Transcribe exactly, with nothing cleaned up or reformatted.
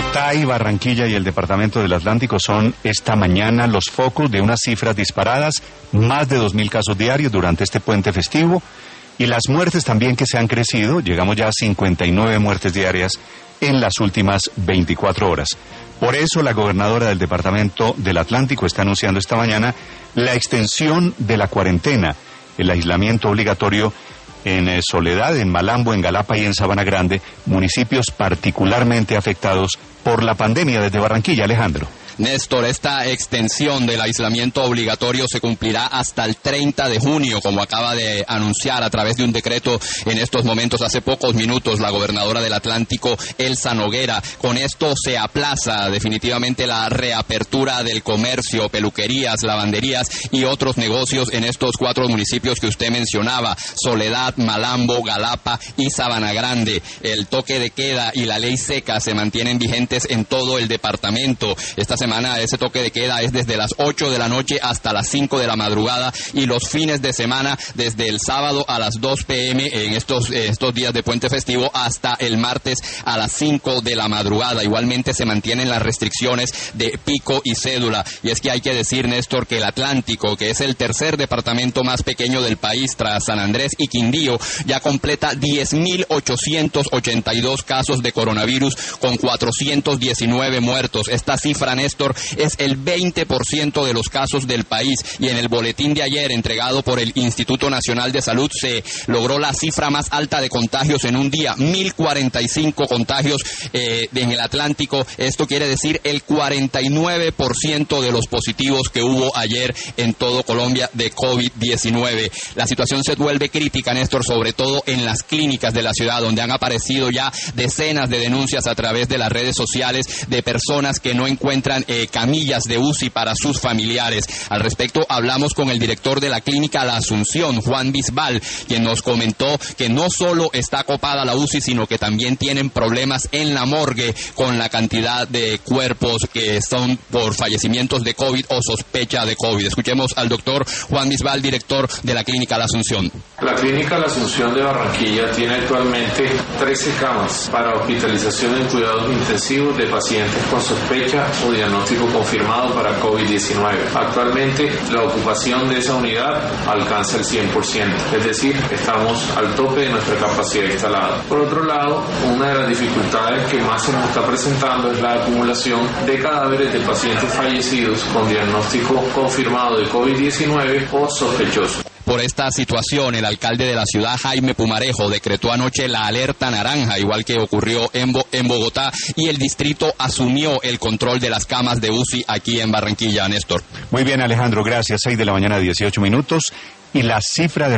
Bogotá y Barranquilla y el departamento del Atlántico son esta mañana los focos de unas cifras disparadas, más de dos mil casos diarios durante este puente festivo, y las muertes también que se han crecido. Llegamos ya a cincuenta y nueve muertes diarias en las últimas veinticuatro horas. Por eso la gobernadora del departamento del Atlántico está anunciando esta mañana la extensión de la cuarentena, el aislamiento obligatorio en eh, Soledad, en Malambo, en Galapa y en Sabana Grande, municipios particularmente afectados por la pandemia. Desde Barranquilla, Alejandro. Néstor, esta extensión del aislamiento obligatorio se cumplirá hasta el treinta de junio, como acaba de anunciar a través de un decreto en estos momentos, hace pocos minutos, la gobernadora del Atlántico, Elsa Noguera. Con esto se aplaza definitivamente la reapertura del comercio, peluquerías, lavanderías y otros negocios en estos cuatro municipios que usted mencionaba: Soledad, Malambo, Galapa y Sabana Grande. El toque de queda y la ley seca se mantienen vigentes en todo el departamento. Esta semana ese toque de queda es desde las ocho de la noche hasta las cinco de la madrugada, y los fines de semana desde el sábado a las dos pe eme en estos, estos días de puente festivo hasta el martes a las cinco de la madrugada. Igualmente se mantienen las restricciones de pico y cédula. Y es que hay que decir, Néstor, que el Atlántico, que es el tercer departamento más pequeño del país tras San Andrés y Quindío, ya completa diez mil ochocientos ochenta y dos casos de coronavirus con cuatrocientos diecinueve muertos. Esta cifra, Néstor, es el veinte por ciento de los casos del país, y en el boletín de ayer entregado por el Instituto Nacional de Salud se logró la cifra más alta de contagios en un día, mil cuarenta y cinco contagios eh, en el Atlántico. Esto quiere decir el cuarenta y nueve por ciento de los positivos que hubo ayer en todo Colombia de COVID diecinueve. La situación se vuelve crítica, Néstor, sobre todo en las clínicas de la ciudad, donde han aparecido ya decenas de denuncias a través de las redes sociales de personas que no encuentran Eh, camillas de U C I para sus familiares. Al respecto hablamos con el director de la clínica La Asunción, Juan Bisbal, quien nos comentó que no solo está copada la U C I, sino que también tienen problemas en la morgue con la cantidad de cuerpos que son por fallecimientos de COVID o sospecha de COVID. Escuchemos al doctor Juan Bisbal, director de la clínica La Asunción. La clínica La Asunción de Barranquilla tiene actualmente trece camas para hospitalización en cuidados intensivos de pacientes con sospecha o diagnóstico confirmado para COVID diecinueve. Actualmente la ocupación de esa unidad alcanza el cien por ciento, es decir, estamos al tope de nuestra capacidad instalada. Por otro lado, una de las dificultades que más se nos está presentando es la acumulación de cadáveres de pacientes fallecidos con diagnóstico confirmado de COVID diecinueve o sospechoso. Por esta situación, el alcalde de la ciudad, Jaime Pumarejo, decretó anoche la alerta naranja, igual que ocurrió en, Bo- en Bogotá, y el distrito asumió el control de las camas de U C I aquí en Barranquilla, Néstor. Muy bien, Alejandro, gracias. seis de la mañana, dieciocho minutos, y la cifra de